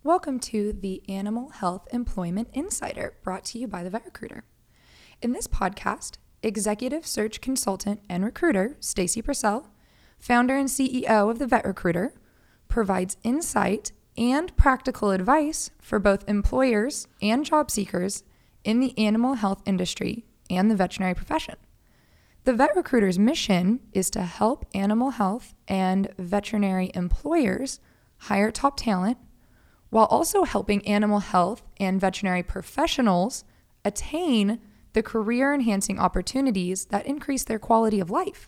Welcome to the Animal Health Employment Insider, brought to you by the Vet Recruiter. In this podcast, executive search consultant and recruiter Stacy Purcell, founder and CEO of the Vet Recruiter, provides insight and practical advice for both employers and job seekers in the animal health industry and the veterinary profession. The Vet Recruiter's mission is to help animal health and veterinary employers hire top talent, while also helping animal health and veterinary professionals attain the career-enhancing opportunities that increase their quality of life.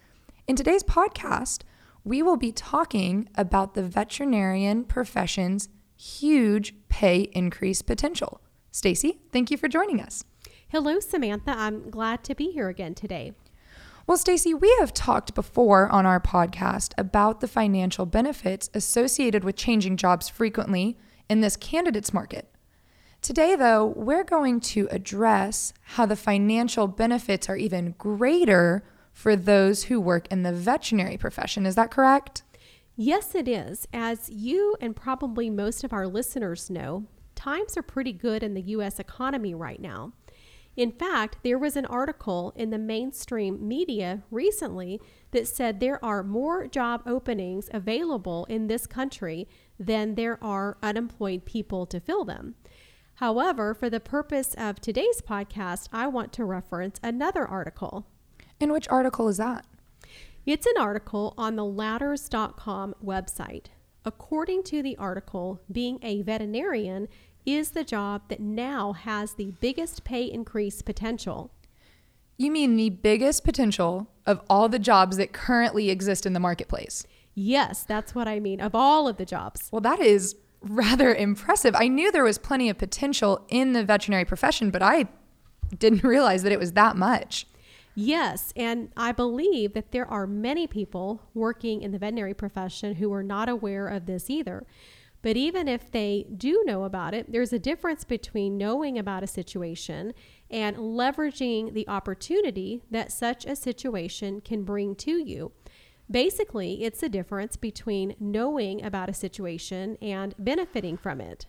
In today's podcast, we will be talking about the veterinarian profession's huge pay increase potential. Stacy, thank you for joining us. Hello, Samantha. I'm glad to be here again today. Well, Stacy, we have talked before on our podcast about the financial benefits associated with changing jobs frequently in this candidates market. Today, though, we're going to address how the financial benefits are even greater for those who work in the veterinary profession. Is that correct? Yes, it is. As you and probably most of our listeners know, times are pretty good in the U.S. economy right now. In fact, there was an article in the mainstream media recently that said there are more job openings available in this country than there are unemployed people to fill them. However, for the purpose of today's podcast, I want to reference another article. And which article is that? It's an article on the Ladders.com website. According to the article, being a veterinarian is the job that now has the biggest pay increase potential. You mean the biggest potential of all the jobs that currently exist in the marketplace? Yes, that's what I mean, of all of the jobs. Well, that is rather impressive. I knew there was plenty of potential in the veterinary profession, but I didn't realize that it was that much. Yes, and I believe that there are many people working in the veterinary profession who are not aware of this either. But even if they do know about it, there's a difference between knowing about a situation and leveraging the opportunity that such a situation can bring to you. Basically, it's the difference between knowing about a situation and benefiting from it.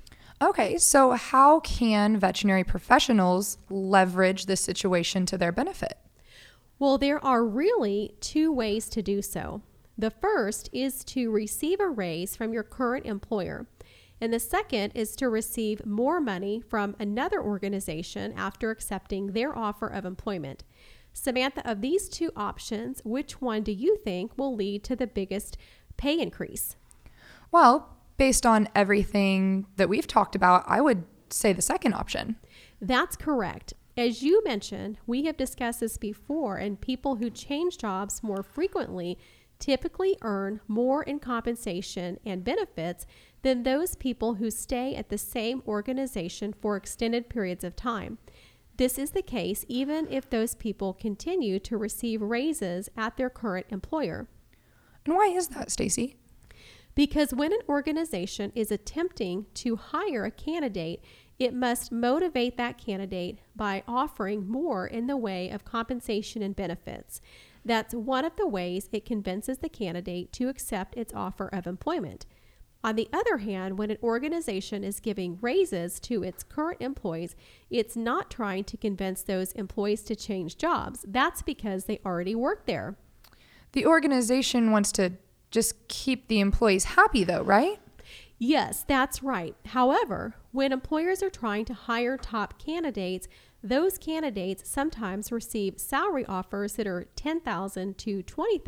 Okay, so how can veterinary professionals leverage this situation to their benefit? Well, there are really two ways to do so. The first is to receive a raise from your current employer, and the second is to receive more money from another organization after accepting their offer of employment. Samantha, of these two options, which one do you think will lead to the biggest pay increase? Well, based on everything that we've talked about, I would say the second option. That's correct. As you mentioned, we have discussed this before, and people who change jobs more frequently typically earn more in compensation and benefits than those people who stay at the same organization for extended periods of time. This is the case even if those people continue to receive raises at their current employer. And why is that, Stacy? Because when an organization is attempting to hire a candidate, it must motivate that candidate by offering more in the way of compensation and benefits. That's one of the ways it convinces the candidate to accept its offer of employment. On the other hand, when an organization is giving raises to its current employees, it's not trying to convince those employees to change jobs. That's because they already work there. The organization wants to just keep the employees happy, though, right? Yes, that's right. However, when employers are trying to hire top candidates, those candidates sometimes receive salary offers that are $10,000 to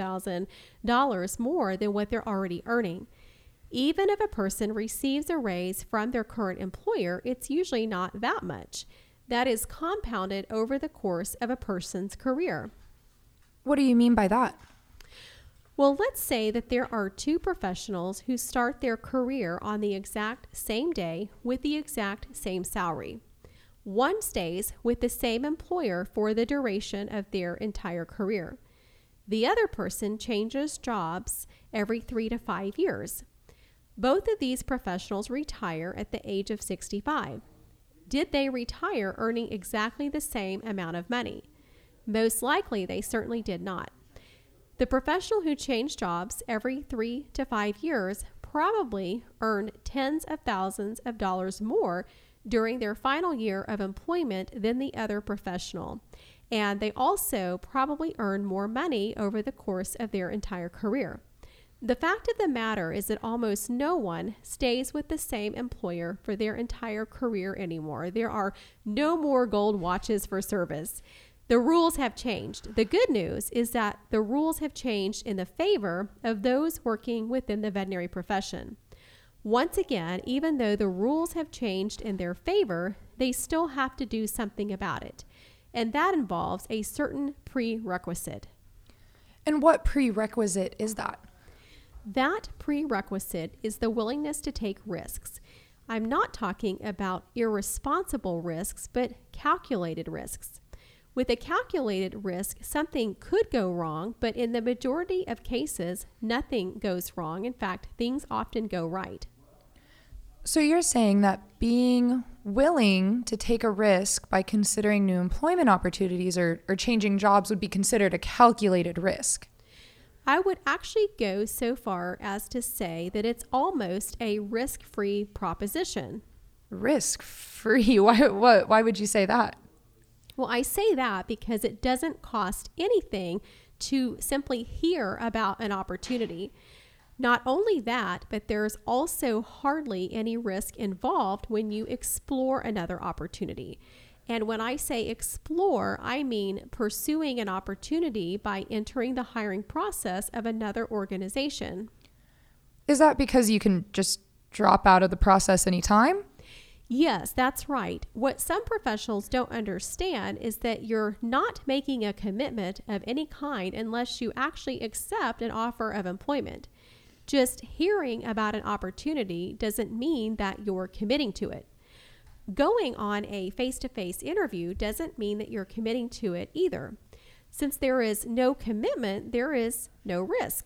$20,000 more than what they're already earning. Even if a person receives a raise from their current employer, it's usually not that much. That is compounded over the course of a person's career. What do you mean by that? Well, let's say that there are two professionals who start their career on the exact same day with the exact same salary. One stays with the same employer for the duration of their entire career. The other person changes jobs every 3 to 5 years. Both of these professionals retire at the age of 65. Did they retire earning exactly the same amount of money? Most likely, they certainly did not. The professional who changed jobs every 3 to 5 years probably earn tens of thousands of dollars more during their final year of employment than the other professional. And they also probably earn more money over the course of their entire career. The fact of the matter is that almost no one stays with the same employer for their entire career anymore. There are no more gold watches for service. The rules have changed. The good news is that the rules have changed in the favor of those working within the veterinary profession. Once again, even though the rules have changed in their favor, they still have to do something about it. And that involves a certain prerequisite. And what prerequisite is that? That prerequisite is the willingness to take risks. I'm not talking about irresponsible risks, but calculated risks. With a calculated risk, something could go wrong, but in the majority of cases, nothing goes wrong. In fact, things often go right. So you're saying that being willing to take a risk by considering new employment opportunities or changing jobs would be considered a calculated risk? I would actually go so far as to say that it's almost a risk-free proposition. Risk-free? Why would you say that? Well, I say that because it doesn't cost anything to simply hear about an opportunity. Not only that, but there's also hardly any risk involved when you explore another opportunity. And when I say explore, I mean pursuing an opportunity by entering the hiring process of another organization. Is that because you can just drop out of the process anytime? Yes, that's right. What some professionals don't understand is that you're not making a commitment of any kind unless you actually accept an offer of employment. Just hearing about an opportunity doesn't mean that you're committing to it. Going on a face-to-face interview doesn't mean that you're committing to it either. Since there is no commitment, there is no risk.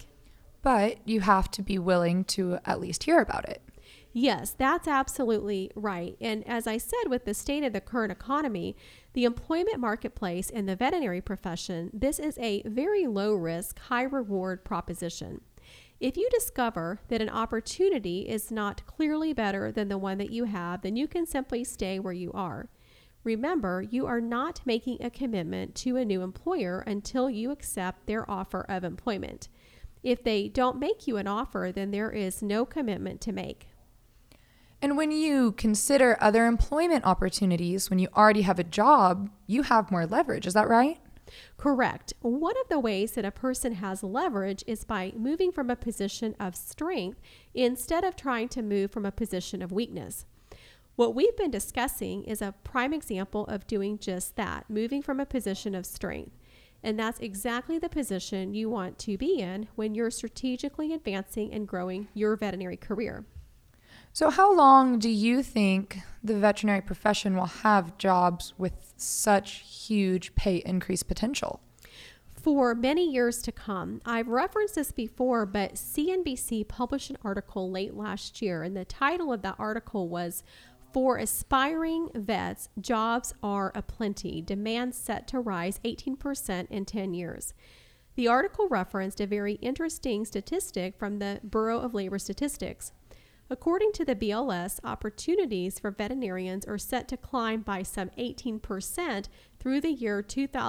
But you have to be willing to at least hear about it. Yes, that's absolutely right. And as I said, with the state of the current economy, the employment marketplace in the veterinary profession, this is a very low risk, high reward proposition. If you discover that an opportunity is not clearly better than the one that you have, then you can simply stay where you are. Remember, you are not making a commitment to a new employer until you accept their offer of employment. If they don't make you an offer, then there is no commitment to make. And when you consider other employment opportunities, when you already have a job, you have more leverage. Is that right? Correct. One of the ways that a person has leverage is by moving from a position of strength instead of trying to move from a position of weakness. What we've been discussing is a prime example of doing just that, moving from a position of strength. And that's exactly the position you want to be in when you're strategically advancing and growing your veterinary career. So how long do you think the veterinary profession will have jobs with such huge pay increase potential? For many years to come. I've referenced this before, but CNBC published an article late last year, and the title of that article was, "For Aspiring Vets, Jobs Are Aplenty, Demand Set to Rise 18% in 10 Years." The article referenced a very interesting statistic from the Bureau of Labor Statistics. According to the BLS, opportunities for veterinarians are set to climb by some 18% through the year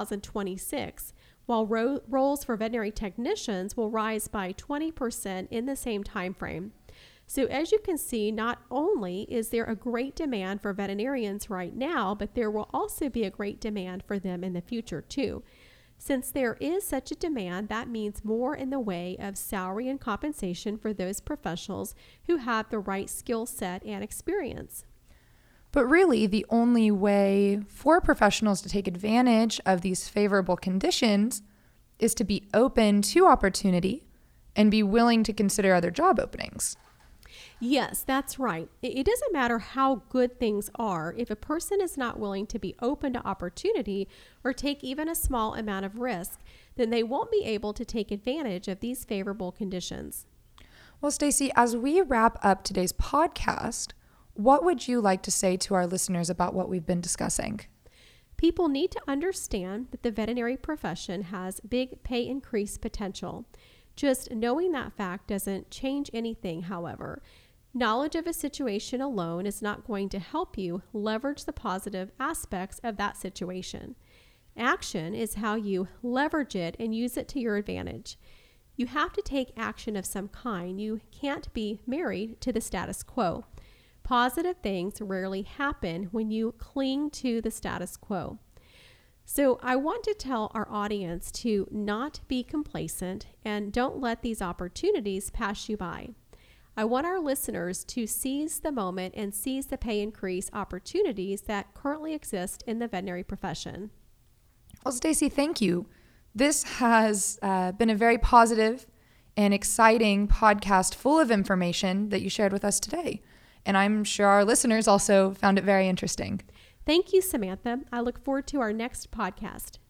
2026, while roles for veterinary technicians will rise by 20% in the same time frame. So as you can see, not only is there a great demand for veterinarians right now, but there will also be a great demand for them in the future too. Since there is such a demand, that means more in the way of salary and compensation for those professionals who have the right skill set and experience. But really, the only way for professionals to take advantage of these favorable conditions is to be open to opportunity and be willing to consider other job openings. Yes, that's right. It doesn't matter how good things are. If a person is not willing to be open to opportunity or take even a small amount of risk, then they won't be able to take advantage of these favorable conditions. Well, Stacy, as we wrap up today's podcast, what would you like to say to our listeners about what we've been discussing? People need to understand that the veterinary profession has big pay increase potential. Just knowing that fact doesn't change anything, however. Knowledge of a situation alone is not going to help you leverage the positive aspects of that situation. Action is how you leverage it and use it to your advantage. You have to take action of some kind. You can't be married to the status quo. Positive things rarely happen when you cling to the status quo. So I want to tell our audience to not be complacent and don't let these opportunities pass you by. I want our listeners to seize the moment and seize the pay increase opportunities that currently exist in the veterinary profession. Well, Stacy, thank you. This has been a very positive and exciting podcast full of information that you shared with us today. And I'm sure our listeners also found it very interesting. Thank you, Samantha. I look forward to our next podcast.